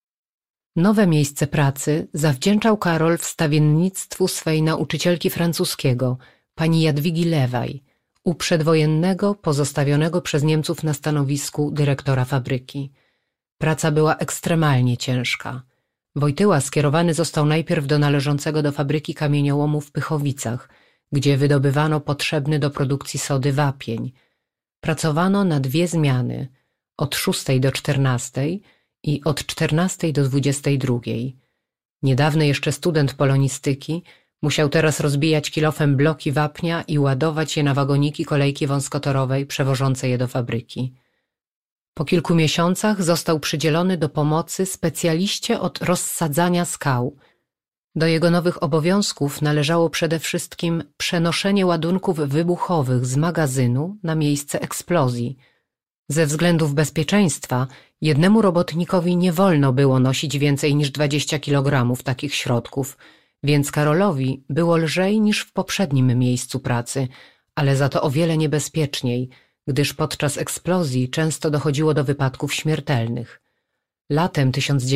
Speaker 1: Nowe miejsce pracy zawdzięczał Karol wstawiennictwu swej nauczycielki francuskiego, pani Jadwigi Lewaj, u przedwojennego pozostawionego przez Niemców na stanowisku dyrektora fabryki. Praca była ekstremalnie ciężka. Wojtyła skierowany został najpierw do należącego do fabryki kamieniołomu w Pychowicach, gdzie wydobywano potrzebny do produkcji sody wapień. Pracowano na 2 zmiany, od 6 do 14 i od 14 do 22. Niedawny jeszcze student polonistyki musiał teraz rozbijać kilofem bloki wapnia i ładować je na wagoniki kolejki wąskotorowej przewożącej je do fabryki. Po kilku miesiącach został przydzielony do pomocy specjaliście od rozsadzania skał. Do jego nowych obowiązków należało przede wszystkim przenoszenie ładunków wybuchowych z magazynu na miejsce eksplozji. Ze względów bezpieczeństwa jednemu robotnikowi nie wolno było nosić więcej niż 20 kg takich środków, więc Karolowi było lżej niż w poprzednim miejscu pracy, ale za to o wiele niebezpieczniej, gdyż podczas eksplozji często dochodziło do wypadków śmiertelnych. Latem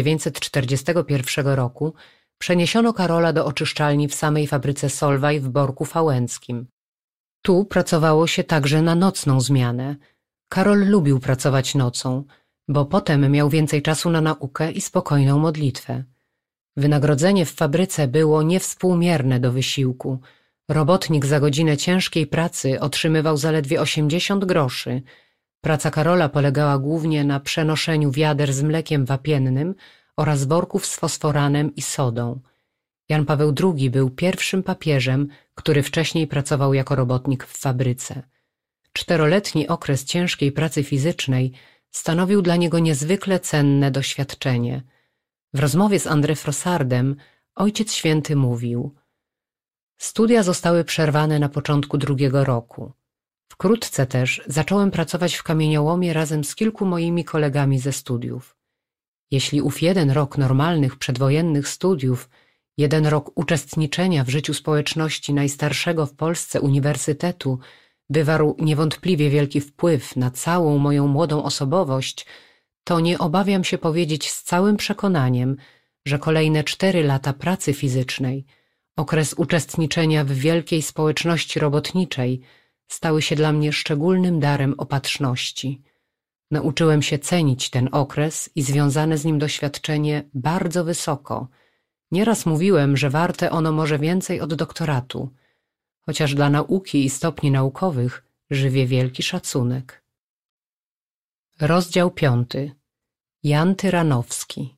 Speaker 1: 1941 roku przeniesiono Karola do oczyszczalni w samej fabryce Solvay w Borku Fałęckim. Tu pracowało się także na nocną zmianę. Karol lubił pracować nocą, bo potem miał więcej czasu na naukę i spokojną modlitwę. Wynagrodzenie w fabryce było niewspółmierne do wysiłku. Robotnik za godzinę ciężkiej pracy otrzymywał zaledwie 80 groszy. Praca Karola polegała głównie na przenoszeniu wiader z mlekiem wapiennym oraz worków z fosforanem i sodą. Jan Paweł II był pierwszym papieżem, który wcześniej pracował jako robotnik w fabryce. 4-letni okres ciężkiej pracy fizycznej stanowił dla niego niezwykle cenne doświadczenie. W rozmowie z André Frossardem Ojciec Święty mówił: studia zostały przerwane na początku 2. roku. Wkrótce też zacząłem pracować w kamieniołomie razem z kilku moimi kolegami ze studiów. Jeśli ów 1 rok normalnych przedwojennych studiów, 1 rok uczestniczenia w życiu społeczności najstarszego w Polsce uniwersytetu wywarł niewątpliwie wielki wpływ na całą moją młodą osobowość, to nie obawiam się powiedzieć z całym przekonaniem, że kolejne 4 lata pracy fizycznej, okres uczestniczenia w wielkiej społeczności robotniczej, stały się dla mnie szczególnym darem opatrzności. Nauczyłem się cenić ten okres i związane z nim doświadczenie bardzo wysoko. Nieraz mówiłem, że warte ono może więcej od doktoratu, chociaż dla nauki i stopni naukowych żywię wielki szacunek. Rozdział 5. Jan Tyranowski.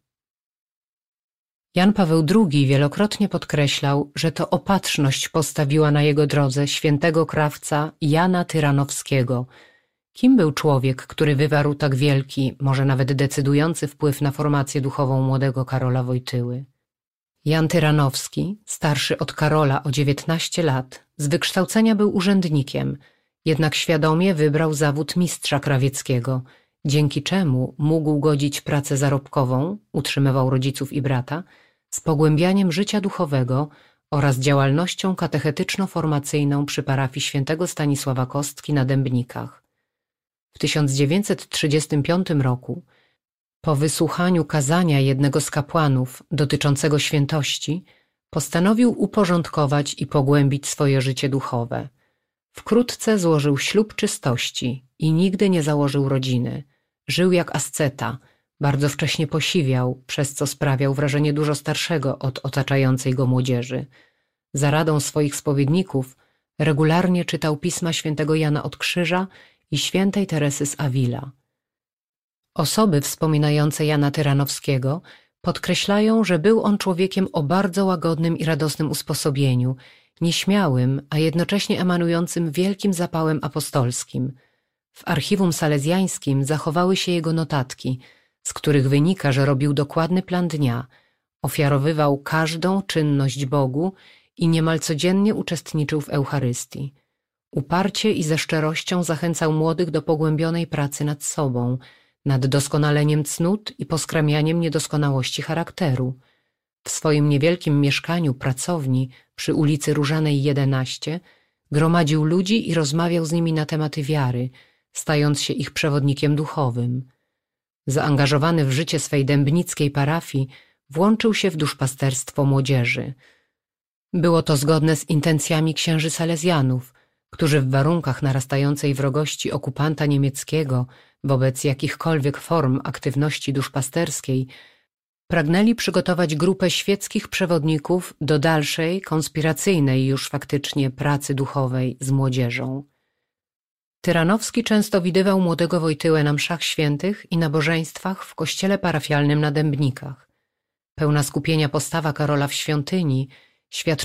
Speaker 1: Jan Paweł II wielokrotnie podkreślał, że to opatrzność postawiła na jego drodze świętego krawca Jana Tyranowskiego. Kim był człowiek, który wywarł tak wielki, może nawet decydujący wpływ na formację duchową młodego Karola Wojtyły? Jan Tyranowski, starszy od Karola o 19 lat, z wykształcenia był urzędnikiem, jednak świadomie wybrał zawód mistrza krawieckiego, dzięki czemu mógł godzić pracę zarobkową, utrzymywał rodziców i brata, z pogłębianiem życia duchowego oraz działalnością katechetyczno-formacyjną przy parafii świętego Stanisława Kostki na Dębnikach. W 1935 roku, po wysłuchaniu kazania jednego z kapłanów dotyczącego świętości, postanowił uporządkować i pogłębić swoje życie duchowe. Wkrótce złożył ślub czystości i nigdy nie założył rodziny. Żył jak asceta, bardzo wcześnie posiwiał, przez co sprawiał wrażenie dużo starszego od otaczającej go młodzieży. Za radą swoich spowiedników regularnie czytał pisma świętego Jana od Krzyża i świętej Teresy z Avila. Osoby wspominające Jana Tyranowskiego podkreślają, że był on człowiekiem o bardzo łagodnym i radosnym usposobieniu, nieśmiałym, a jednocześnie emanującym wielkim zapałem apostolskim. W archiwum salezjańskim zachowały się jego notatki, z których wynika, że robił dokładny plan dnia, ofiarowywał każdą czynność Bogu i niemal codziennie uczestniczył w Eucharystii. Uparcie i ze szczerością zachęcał młodych do pogłębionej pracy nad sobą, nad doskonaleniem cnót i poskramianiem niedoskonałości charakteru. W swoim niewielkim mieszkaniu, pracowni przy ulicy Różanej 11 gromadził ludzi i rozmawiał z nimi na tematy wiary, stając się ich przewodnikiem duchowym. Zaangażowany w życie swej dębnickiej parafii, włączył się w duszpasterstwo młodzieży. Było to zgodne z intencjami księży salezjanów, którzy w warunkach narastającej wrogości okupanta niemieckiego wobec jakichkolwiek form aktywności duszpasterskiej pragnęli przygotować grupę świeckich przewodników do dalszej, konspiracyjnej już faktycznie pracy duchowej z młodzieżą. Tyranowski często widywał młodego Wojtyłę na mszach świętych i nabożeństwach w kościele parafialnym na Dębnikach. Pełna skupienia postawa Karola w świątyni świadczyła